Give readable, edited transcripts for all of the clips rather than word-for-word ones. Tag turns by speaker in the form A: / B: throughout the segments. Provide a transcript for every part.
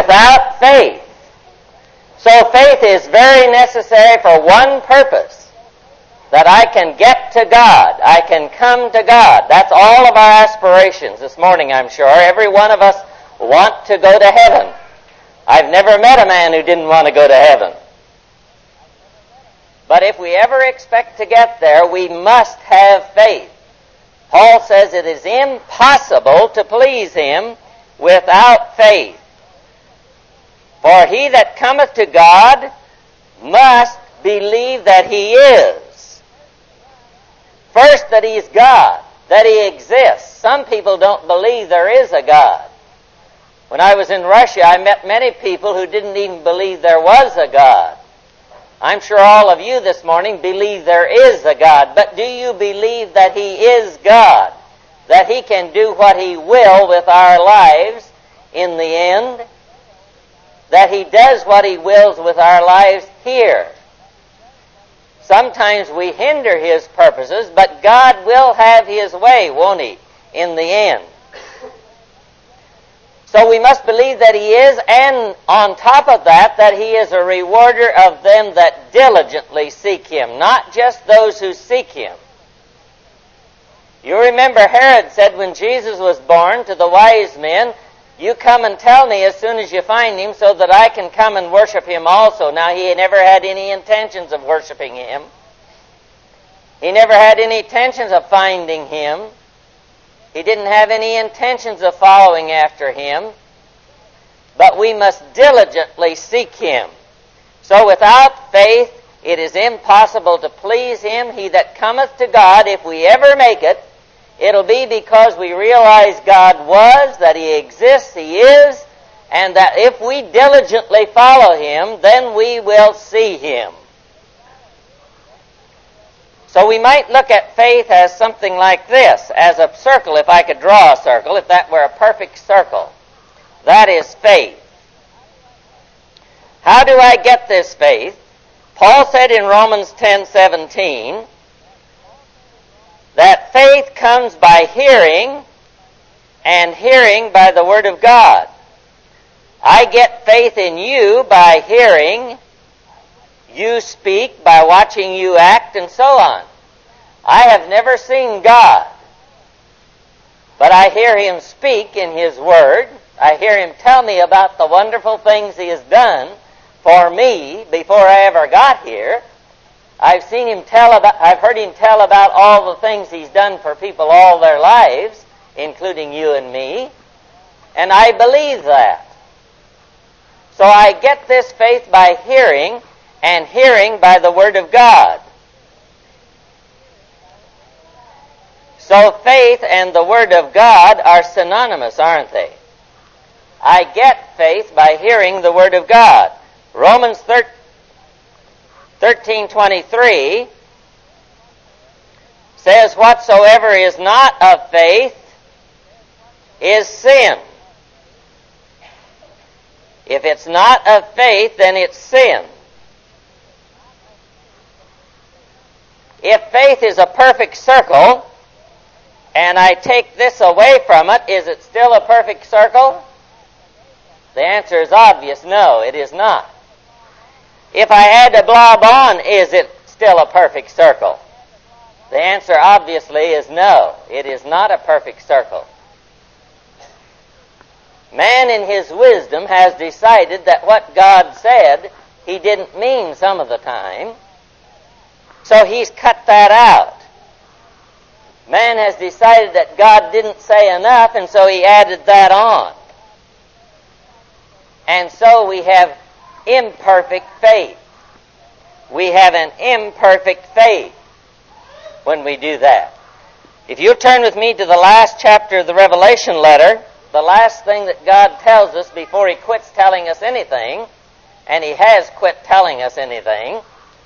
A: without faith. So faith is very necessary for one purpose, that I can get to God. I can come to God. That's all of our aspirations this morning, I'm sure. Every one of us want to go to heaven. I've never met a man who didn't want to go to heaven. But if we ever expect to get there, we must have faith. Paul says it is impossible to please him without faith. For he that cometh to God must believe that he is. First, that he is God, that he exists. Some people don't believe there is a God. When I was in Russia, I met many people who didn't even believe there was a God. I'm sure all of you this morning believe there is a God, but do you believe that he is God? That he can do what he will with our lives in the end? That he does what he wills with our lives here? Sometimes we hinder his purposes, but God will have his way, won't he, in the end? So we must believe that he is, and on top of that, that he is a rewarder of them that diligently seek him, not just those who seek him. You remember Herod said when Jesus was born to the wise men, you come and tell me as soon as you find him so that I can come and worship him also. Now, he never had any intentions of worshiping him. He never had any intentions of finding him. He didn't have any intentions of following after him. But we must diligently seek him. So without faith, it is impossible to please him. He that cometh to God, if we ever make it, it'll be because we realize God was, that he exists, he is, and that if we diligently follow him, then we will see him. So we might look at faith as something like this, as a circle, if I could draw a circle, if that were a perfect circle. That is faith. How do I get this faith? Paul said in Romans 10:17 that faith comes by hearing, and hearing by the Word of God. I get faith in you by hearing you speak, by watching you act, and so on. I have never seen God, but I hear him speak in his Word. I hear him tell me about the wonderful things he has done for me before I ever got here. I've heard him tell about all the things he's done for people all their lives, including you and me, and I believe that. So I get this faith by hearing, and hearing by the Word of God. So faith and the Word of God are synonymous, aren't they? I get faith by hearing the Word of God. Romans 13:23 says, whatsoever is not of faith is sin. If it's not of faith, then it's sin. If faith is a perfect circle, and I take this away from it, is it still a perfect circle? The answer is obvious, no, it is not. If I add a blob on, is it still a perfect circle? The answer obviously is no, it is not a perfect circle. Man in his wisdom has decided that what God said, he didn't mean some of the time. So he's cut that out. Man has decided that God didn't say enough, and so he added that on. And so we have imperfect faith. We have an imperfect faith when we do that. If you'll turn with me to the last chapter of the Revelation letter, the last thing that God tells us before he quits telling us anything, and he has quit telling us anything,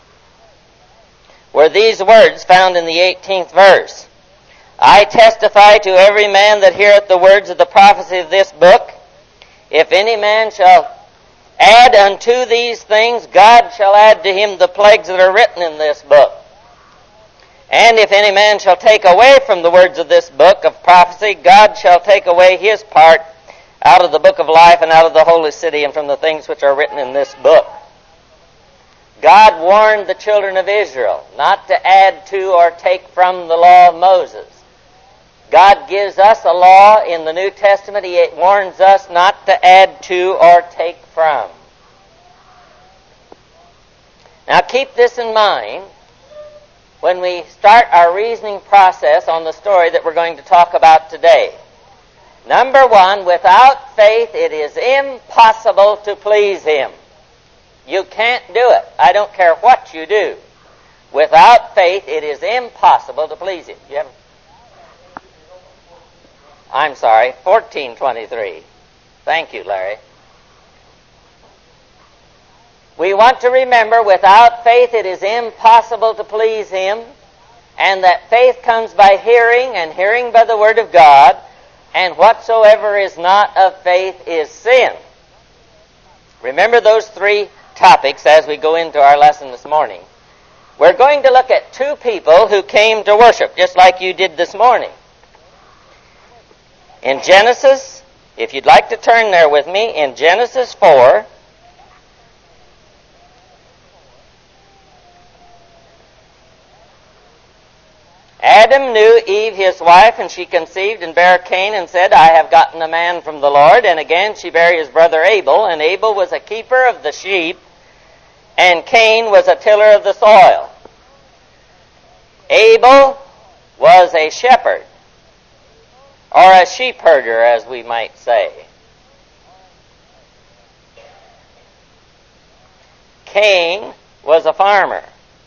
A: were these words found in the 18th verse. I testify to every man that heareth the words of the prophecy of this book, if any man shall add unto these things, God shall add to him the plagues that are written in this book. And if any man shall take away from the words of this book of prophecy, God shall take away his part out of the book of life and out of the holy city and from the things which are written in this book. God warned the children of Israel not to add to or take from the law of Moses. God gives us a law in the New Testament. He warns us not to add to or take from. Now keep this in mind when we start our reasoning process on the story that we're going to talk about today. Number one, without faith it is impossible to please Him. You can't do it. I don't care what you do. Without faith it is impossible to please Him. I'm sorry, 14:23. Thank you, Larry. We want to remember, without faith it is impossible to please Him, and that faith comes by hearing, and hearing by the Word of God, and whatsoever is not of faith is sin. Remember those three topics as we go into our lesson this morning. We're going to look at two people who came to worship, just like you did this morning. In Genesis, if you'd like to turn there with me, in Genesis 4, Adam knew Eve his wife, and she conceived and bare Cain, and said, I have gotten a man from the Lord. And again she bare his brother Abel, and Abel was a keeper of the sheep, and Cain was a tiller of the soil. Abel was a shepherd, or a sheep herder, as we might say. Cain was a farmer.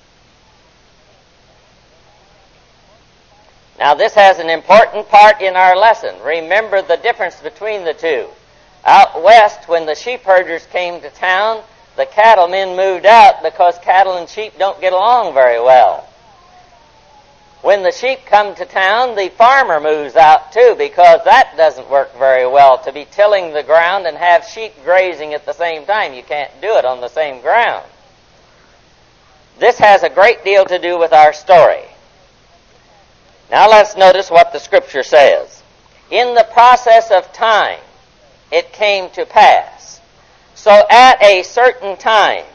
A: Now this has an important part in our lesson. Remember the difference between the two. Out west, when the sheep herders came to town, the cattlemen moved out because cattle and sheep don't get along very well. When the sheep come to town, the farmer moves out too, because that doesn't work very well, to be tilling the ground and have sheep grazing at the same time. You can't do it on the same ground. This has a great deal to do with our story. Now let's notice what the Scripture says. In the process of time, it came to pass. So at a certain time,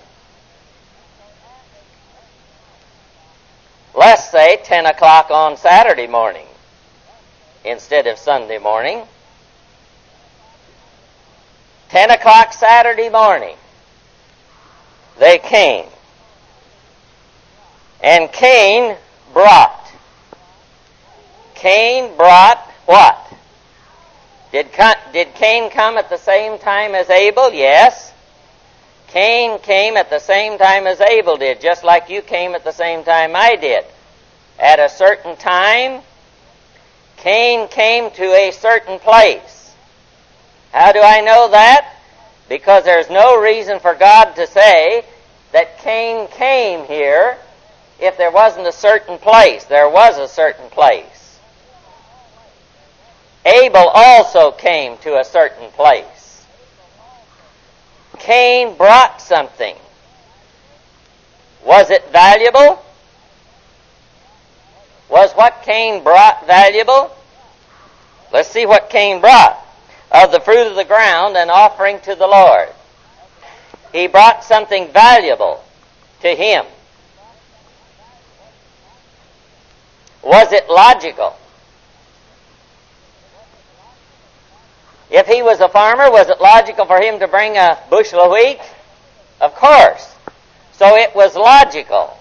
A: let's say 10 o'clock on Saturday morning instead of Sunday morning. 10 o'clock Saturday morning, they came. And Cain brought what? Did Cain come at the same time as Abel? Yes. Cain came at the same time as Abel did, just like you came at the same time I did. At a certain time, Cain came to a certain place. How do I know that? Because there's no reason for God to say that Cain came here if there wasn't a certain place. There was a certain place. Abel also came to a certain place. Cain brought something. Was it valuable? Was what Cain brought valuable? Let's see what Cain brought. Of the fruit of the ground, an offering to the Lord. He brought something valuable to him. Was it logical? If he was a farmer, was it logical for him to bring a bushel of wheat? Of course. So it was logical.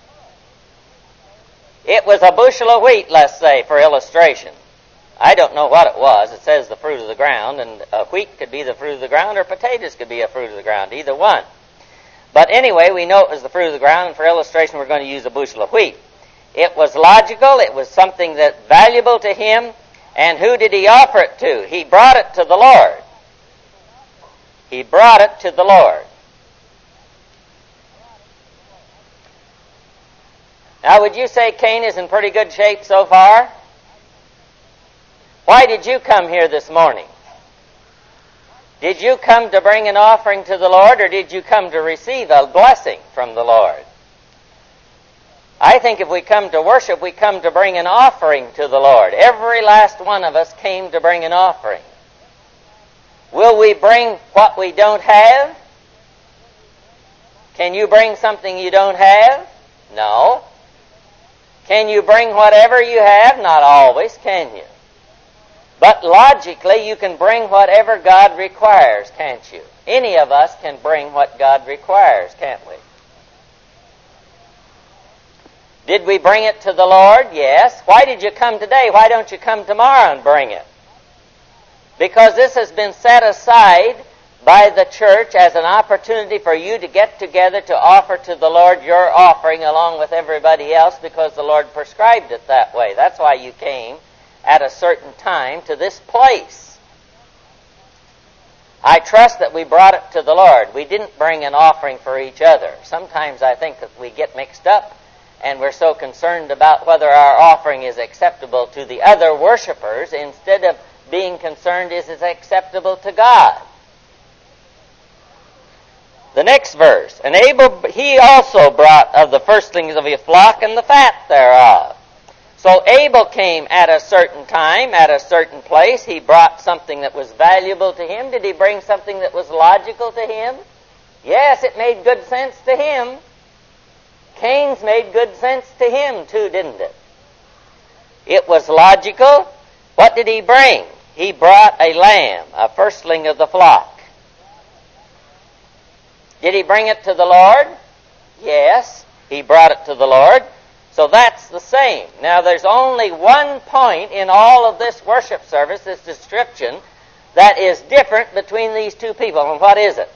A: It was a bushel of wheat, let's say, for illustration. I don't know what it was. It says the fruit of the ground, and wheat could be the fruit of the ground, or potatoes could be a fruit of the ground, either one. But anyway, we know it was the fruit of the ground, and for illustration we're going to use a bushel of wheat. It was logical. It was something that's valuable to him. And who did he offer it to? He brought it to the Lord. He brought it to the Lord. Now, would you say Cain is in pretty good shape so far? Why did you come here this morning? Did you come to bring an offering to the Lord, or did you come to receive a blessing from the Lord? I think if we come to worship, we come to bring an offering to the Lord. Every last one of us came to bring an offering. Will we bring what we don't have? Can you bring something you don't have? No. Can you bring whatever you have? Not always, can you? But logically, you can bring whatever God requires, can't you? Any of us can bring what God requires, can't we? Did we bring it to the Lord? Yes. Why did you come today? Why don't you come tomorrow and bring it? Because this has been set aside by the church as an opportunity for you to get together to offer to the Lord your offering along with everybody else, because the Lord prescribed it that way. That's why you came at a certain time to this place. I trust that we brought it to the Lord. We didn't bring an offering for each other. Sometimes I think that we get mixed up and we're so concerned about whether our offering is acceptable to the other worshipers instead of being concerned is it acceptable to God. The next verse, and Abel, he also brought of the firstlings of his flock and the fat thereof. So Abel came at a certain time, at a certain place. He brought something that was valuable to him. Did he bring something that was logical to him? Yes, it made good sense to him. Cain's made good sense to him too, didn't it? It was logical. What did he bring? He brought a lamb, a firstling of the flock. Did he bring it to the Lord? Yes, he brought it to the Lord. So that's the same. Now there's only one point in all of this worship service, this description, that is different between these two people. And what is it?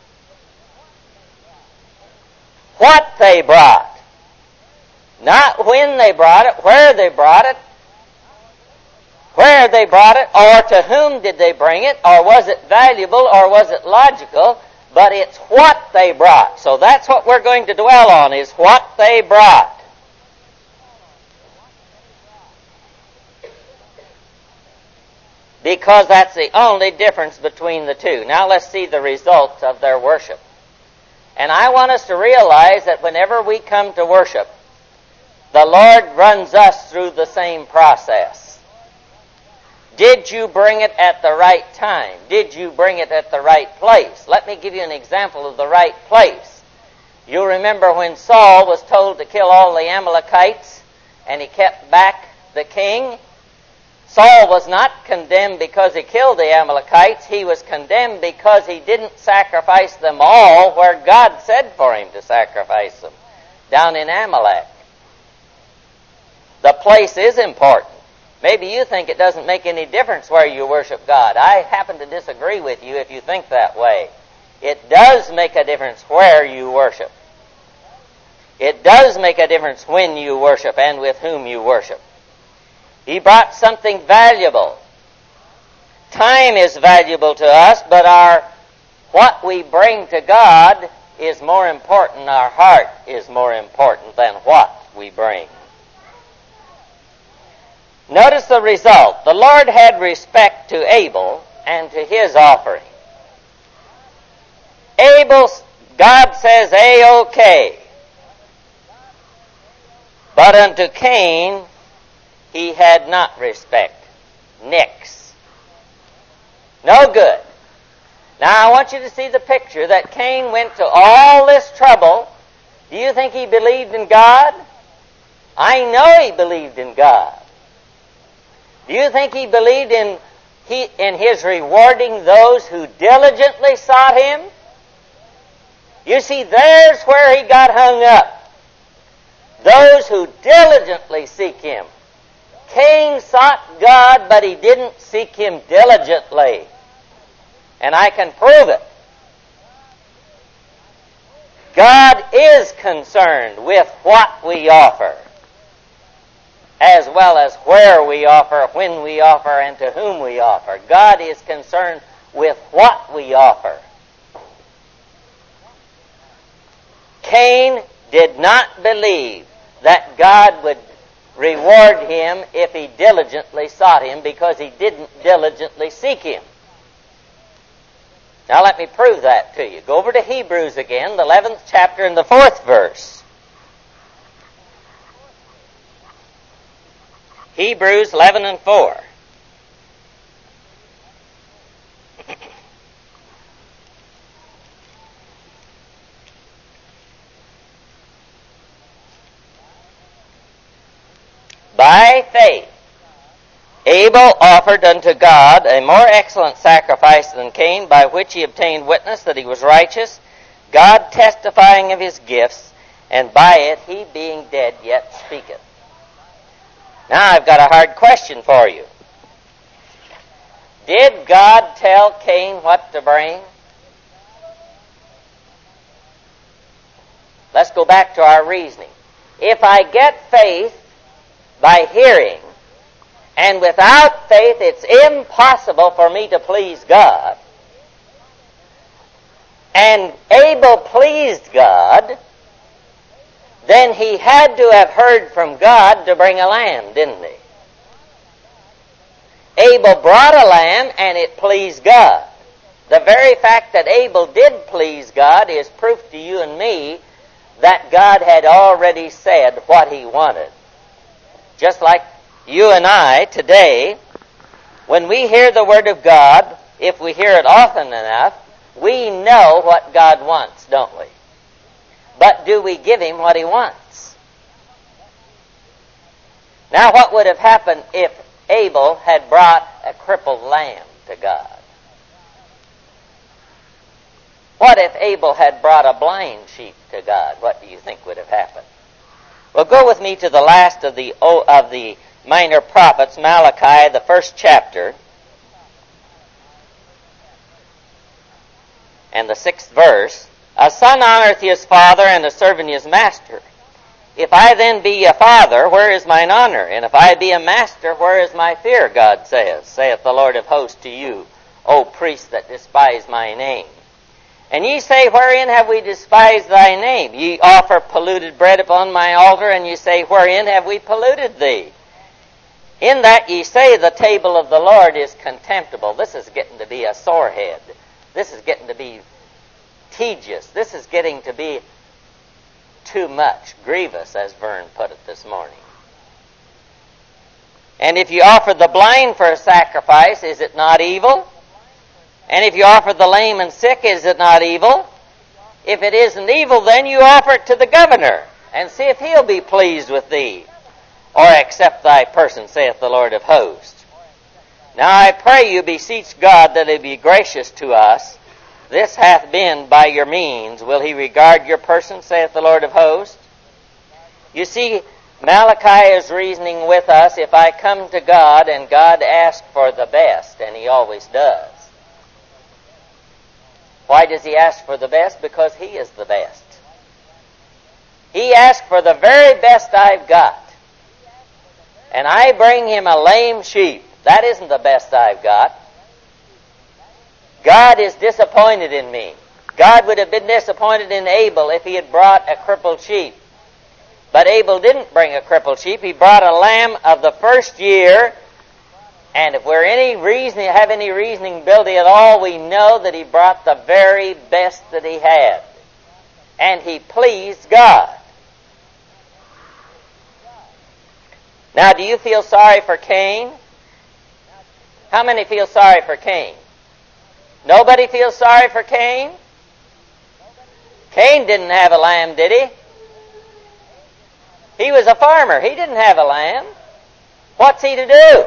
A: What they brought. Not when they brought it, where they brought it, or to whom did they bring it, or was it valuable, or was it logical, but it's what they brought. So that's what we're going to dwell on, is what they brought. Because that's the only difference between the two. Now let's see the results of their worship. And I want us to realize that whenever we come to worship, the Lord runs us through the same process. Did you bring it at the right time? Did you bring it at the right place? Let me give you an example of the right place. You remember when Saul was told to kill all the Amalekites and he kept back the king? Saul was not condemned because he killed the Amalekites. He was condemned because he didn't sacrifice them all where God said for him to sacrifice them, down in Amalek. The place is important. Maybe you think it doesn't make any difference where you worship God. I happen to disagree with you if you think that way. It does make a difference where you worship. It does make a difference when you worship and with whom you worship. He brought something valuable. Time is valuable to us, but what we bring to God is more important. Our heart is more important than what we bring. Notice the result. The Lord had respect to Abel and to his offering. Abel, God says, A-OK. But unto Cain, he had not respect. Nix. No good. Now I want you to see the picture that Cain went to all this trouble. Do you think he believed in God? I know he believed in God. Do you think he believed in his rewarding those who diligently sought him? You see, there's where he got hung up. Those who diligently seek him. Cain sought God, but he didn't seek him diligently. And I can prove it. God is concerned with what we offer, as well as where we offer, when we offer, and to whom we offer. God is concerned with what we offer. Cain did not believe that God would reward him if he diligently sought him, because he didn't diligently seek him. Now let me prove that to you. Go over to Hebrews again, the 11th chapter and the 4th verse. Hebrews 11 and 4. By faith Abel offered unto God a more excellent sacrifice than Cain, by which he obtained witness that he was righteous, God testifying of his gifts, and by it he being dead yet speaketh. Now I've got a hard question for you. Did God tell Cain what to bring? Let's go back to our reasoning. If I get faith by hearing, and without faith it's impossible for me to please God, and Abel pleased God, then he had to have heard from God to bring a lamb, didn't he? Abel brought a lamb and it pleased God. The very fact that Abel did please God is proof to you and me that God had already said what he wanted. Just like you and I today, when we hear the Word of God, if we hear it often enough, we know what God wants, don't we? But do we give him what he wants? Now, what would have happened if Abel had brought a crippled lamb to God? What if Abel had brought a blind sheep to God? What do you think would have happened? Well, go with me to the last of the minor prophets, Malachi, the 1st chapter, and the 6th verse. A son honoreth his father, and a servant his master. If I then be a father, where is mine honor? And if I be a master, where is my fear? God saith the Lord of hosts to you, O priests that despise my name. And ye say, wherein have we despised thy name? Ye offer polluted bread upon my altar, and ye say, wherein have we polluted thee? In that ye say, the table of the Lord is contemptible. This is getting to be a sorehead. This is getting to be tedious. This is getting to be too much, grievous, as Vern put it this morning. And if you offer the blind for a sacrifice, is it not evil? And if you offer the lame and sick, is it not evil? If it isn't evil, then you offer it to the governor, and see if he'll be pleased with thee, or accept thy person, saith the Lord of hosts. Now I pray you, beseech God that he be gracious to us. This hath been by your means. Will he regard your person, saith the Lord of hosts? You see, Malachi is reasoning with us. If I come to God and God asks for the best, and he always does. Why does he ask for the best? Because he is the best. He asked for the very best I've got. And I bring him a lame sheep. That isn't the best I've got. God is disappointed in me. God would have been disappointed in Abel if he had brought a crippled sheep. But Abel didn't bring a crippled sheep. He brought a lamb of the first year. And if we're have any reasoning ability at all, we know that he brought the very best that he had. And he pleased God. Now, do you feel sorry for Cain? How many feel sorry for Cain? Nobody feels sorry for Cain? Cain didn't have a lamb, did he? He was a farmer. He didn't have a lamb. What's he to do?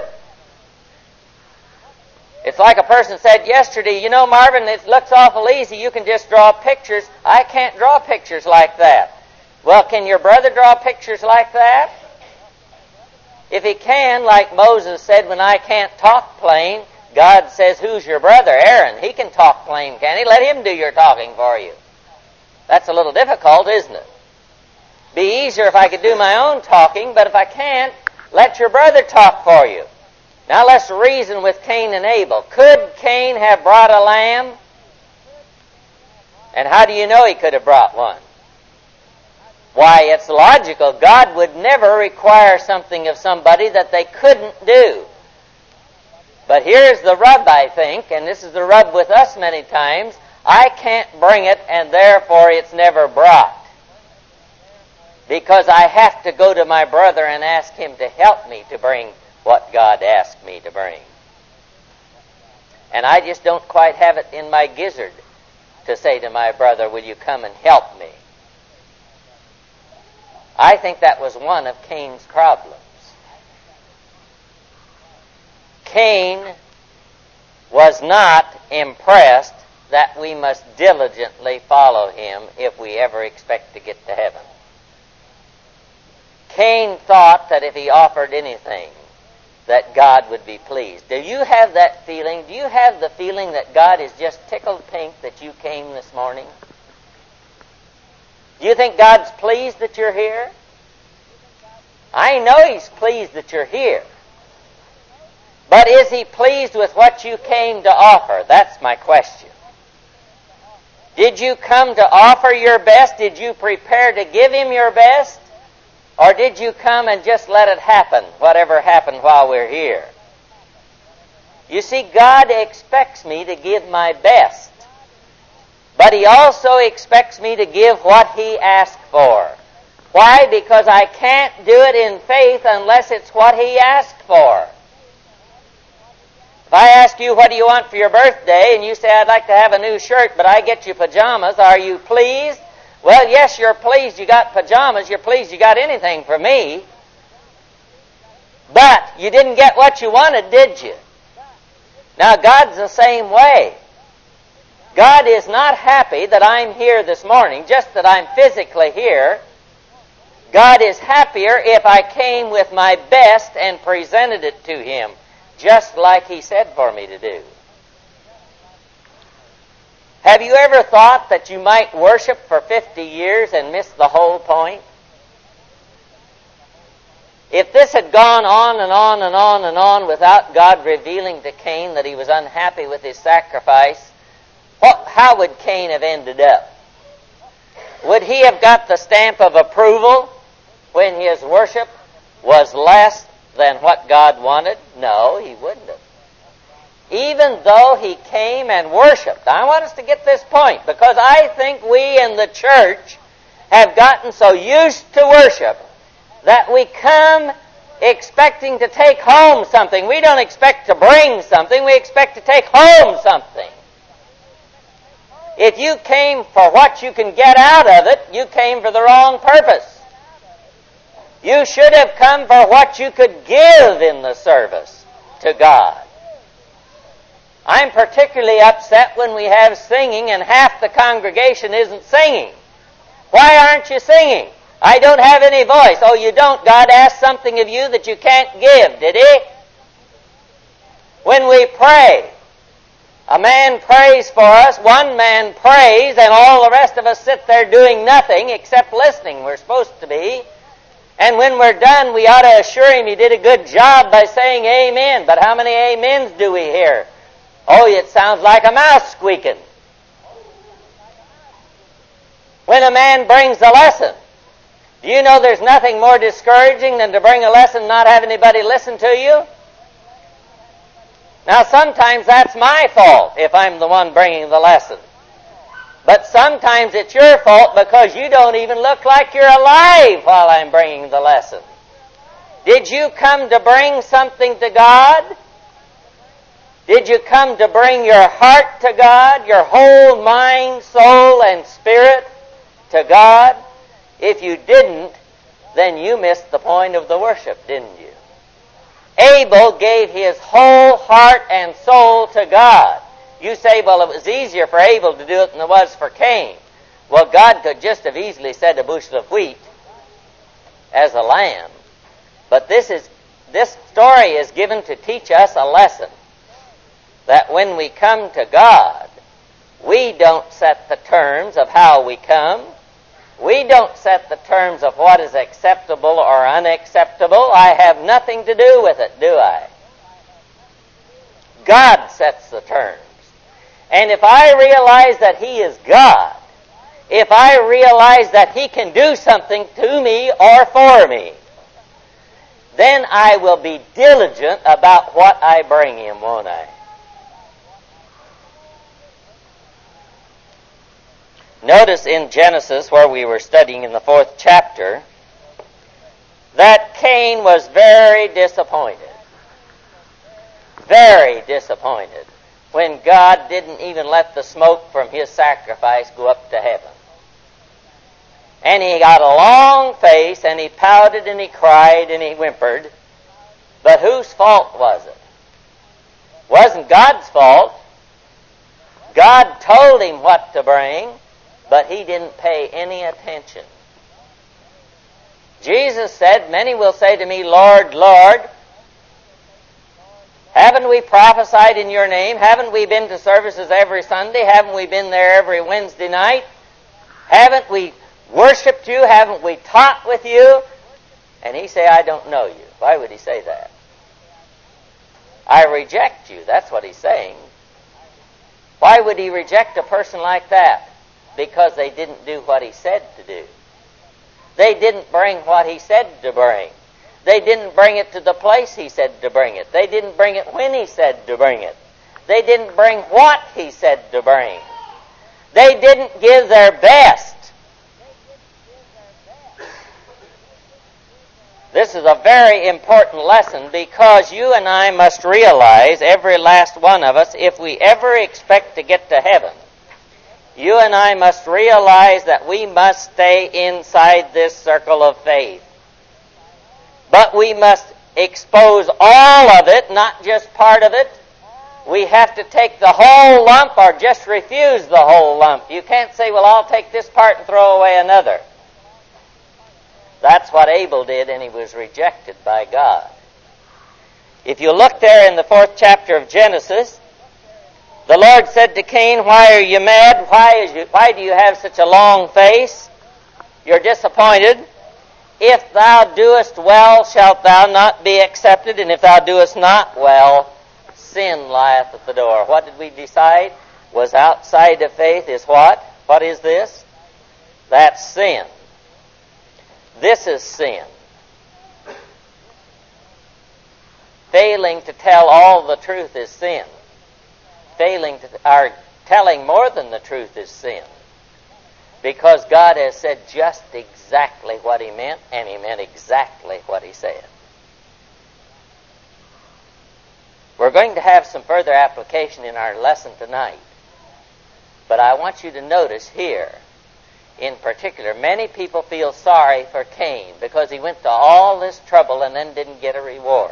A: It's like a person said yesterday, you know, Marvin, it looks awful easy. You can just draw pictures. I can't draw pictures like that. Well, can your brother draw pictures like that? If he can, like Moses said, when I can't talk plain, God says, who's your brother? Aaron. He can talk plain, can he? Let him do your talking for you. That's a little difficult, isn't it? Be easier if I could do my own talking, but if I can't, let your brother talk for you. Now let's reason with Cain and Abel. Could Cain have brought a lamb? And how do you know he could have brought one? Why, it's logical. God would never require something of somebody that they couldn't do. But here's the rub, I think, and this is the rub with us many times. I can't bring it, and therefore it's never brought. Because I have to go to my brother and ask him to help me to bring what God asked me to bring. And I just don't quite have it in my gizzard to say to my brother, will you come and help me? I think that was one of Cain's problems. Cain was not impressed that we must diligently follow him if we ever expect to get to heaven. Cain thought that if he offered anything, that God would be pleased. Do you have that feeling? Do you have the feeling that God is just tickled pink that you came this morning? Do you think God's pleased that you're here? I know He's pleased that you're here. But is He pleased with what you came to offer? That's my question. Did you come to offer your best? Did you prepare to give Him your best? Or did you come and just let it happen, whatever happened while we're here? You see, God expects me to give my best. But He also expects me to give what He asked for. Why? Because I can't do it in faith unless it's what He asked for. If I ask you, what do you want for your birthday, and you say, I'd like to have a new shirt, but I get you pajamas, are you pleased? Well, yes, you're pleased you got pajamas. You're pleased you got anything for me. But you didn't get what you wanted, did you? Now, God's the same way. God is not happy that I'm here this morning, just that I'm physically here. God is happier if I came with my best and presented it to Him, just like He said for me to do. Have you ever thought that you might worship for 50 years and miss the whole point? If this had gone on and on and on and on without God revealing to Cain that he was unhappy with his sacrifice, how would Cain have ended up? Would he have got the stamp of approval when his worship was less than what God wanted? No, he wouldn't have. Even though he came and worshiped. I want us to get this point, because I think we in the church have gotten so used to worship that we come expecting to take home something. We don't expect to bring something, we expect to take home something. If you came for what you can get out of it, you came for the wrong purpose. You should have come for what you could give in the service to God. I'm particularly upset when we have singing and half the congregation isn't singing. Why aren't you singing? I don't have any voice. Oh, you don't? God asked something of you that you can't give, did He? When we pray, a man prays for us, one man prays, and all the rest of us sit there doing nothing except listening. We're supposed to be. And when we're done, we ought to assure him he did a good job by saying amen. But how many amens do we hear? Oh, it sounds like a mouse squeaking. When a man brings a lesson, do you know there's nothing more discouraging than to bring a lesson and not have anybody listen to you? Now, sometimes that's my fault if I'm the one bringing the lesson. But sometimes it's your fault because you don't even look like you're alive while I'm bringing the lesson. Did you come to bring something to God? Did you come to bring your heart to God, your whole mind, soul, and spirit to God? If you didn't, then you missed the point of the worship, didn't you? Abel gave his whole heart and soul to God. You say, well, it was easier for Abel to do it than it was for Cain. Well, God could just have easily said a bushel of wheat as a lamb. But this story is given to teach us a lesson. That when we come to God, we don't set the terms of how we come. We don't set the terms of what is acceptable or unacceptable. I have nothing to do with it, do I? God sets the terms. And if I realize that He is God, if I realize that He can do something to me or for me, then I will be diligent about what I bring Him, won't I? Notice in Genesis, where we were studying in the 4th chapter, that Cain was very disappointed. Very disappointed when God didn't even let the smoke from his sacrifice go up to heaven. And he got a long face, and he pouted, and he cried, and he whimpered. But whose fault was it? Wasn't God's fault. God told him what to bring, but he didn't pay any attention. Jesus said, "Many will say to me, Lord, Lord, haven't we prophesied in your name? Haven't we been to services every Sunday? Haven't we been there every Wednesday night? Haven't we worshipped you? Haven't we taught with you?" And he say, "I don't know you." Why would he say that? I reject you. That's what he's saying. Why would he reject a person like that? Because they didn't do what he said to do. They didn't bring what he said to bring. They didn't bring it to the place he said to bring it. They didn't bring it when he said to bring it. They didn't bring what he said to bring. They didn't give their best. This is a very important lesson, because you and I must realize, every last one of us, if we ever expect to get to heaven, you and I must realize that we must stay inside this circle of faith. But we must expose all of it, not just part of it. We have to take the whole lump or just refuse the whole lump. You can't say, "Well, I'll take this part and throw away another." That's what Abel did, and he was rejected by God. If you look there in the 4th chapter of Genesis, the Lord said to Cain, "Why are you mad? Why do you have such a long face? You're disappointed. If thou doest well, shalt thou not be accepted, and if thou doest not well, sin lieth at the door." What did we decide was outside of faith is what? What is this? That's sin. This is sin. Failing to tell all the truth is sin. Telling more than the truth is sin. Because God has said just exactly what he meant, and he meant exactly what he said. We're going to have some further application in our lesson tonight. But I want you to notice here, in particular, many people feel sorry for Cain because he went to all this trouble and then didn't get a reward.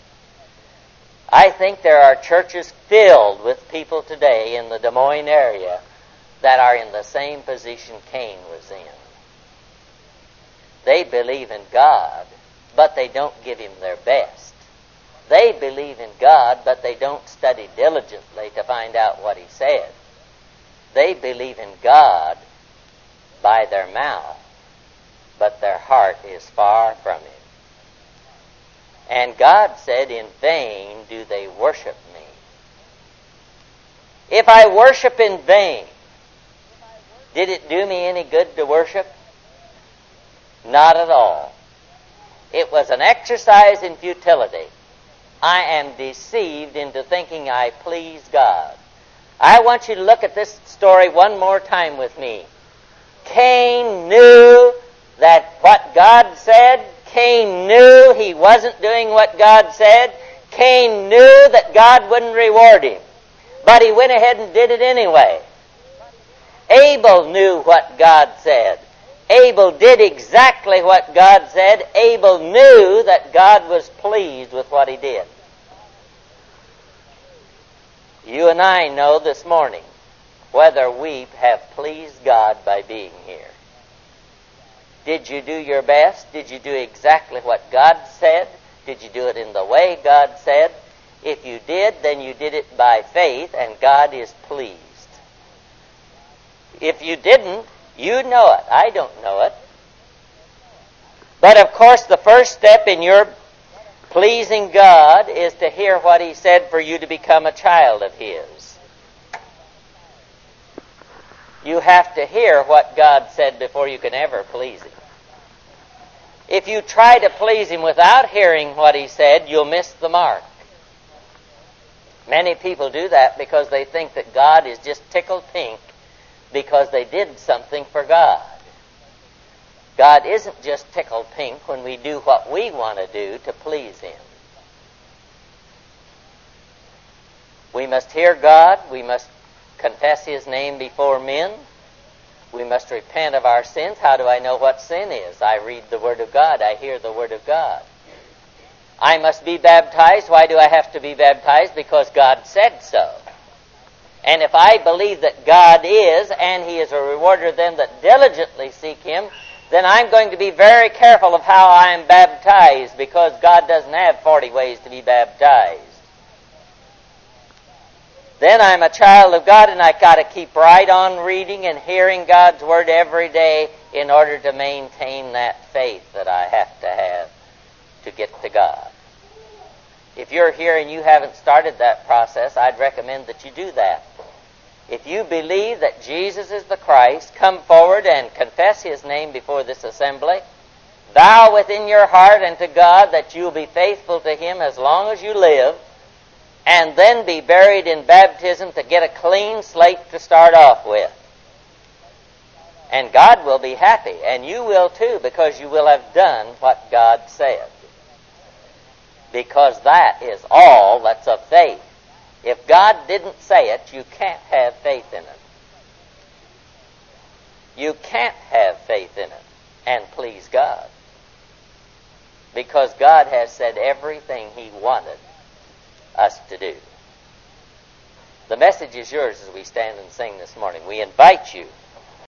A: I think there are churches filled with people today in the Des Moines area that are in the same position Cain was in. They believe in God, but they don't give him their best. They believe in God, but they don't study diligently to find out what he said. They believe in God by their mouth, but their heart is far from him. And God said, "In vain do they worship me." If I worship in vain, did it do me any good to worship? Not at all. It was an exercise in futility. I am deceived into thinking I please God. I want you to look at this story one more time with me. Cain knew that what God said, Cain knew he wasn't doing what God said. Cain knew that God wouldn't reward him. But he went ahead and did it anyway. Abel knew what God said. Abel did exactly what God said. Abel knew that God was pleased with what he did. You and I know this morning whether we have pleased God by being here. Did you do your best? Did you do exactly what God said? Did you do it in the way God said? If you did, then you did it by faith, and God is pleased. If you didn't, you know it. I don't know it. But of course, the first step in your pleasing God is to hear what he said for you to become a child of his. You have to hear what God said before you can ever please him. If you try to please him without hearing what he said, you'll miss the mark. Many people do that because they think that God is just tickled pink because they did something for God. God isn't just tickled pink when we do what we want to do to please him. We must hear God. We must confess his name before men. We must repent of our sins. How do I know what sin is? I read the Word of God. I hear the Word of God. I must be baptized. Why do I have to be baptized? Because God said so. And if I believe that God is, and He is a rewarder of them that diligently seek Him, then I'm going to be very careful of how I am baptized, because God doesn't have 40 ways to be baptized. Then I'm a child of God, and I've got to keep right on reading and hearing God's Word every day in order to maintain that faith that I have to get to God. If you're here and you haven't started that process, I'd recommend that you do that. If you believe that Jesus is the Christ, come forward and confess His name before this assembly. Vow within your heart and to God that you'll be faithful to Him as long as you live, and then be buried in baptism to get a clean slate to start off with. And God will be happy, and you will too, because you will have done what God said. Because that is all that's of faith. If God didn't say it, you can't have faith in it. You can't have faith in it and please God. Because God has said everything He wanted us to do. The message is yours as we stand and sing this morning. We invite you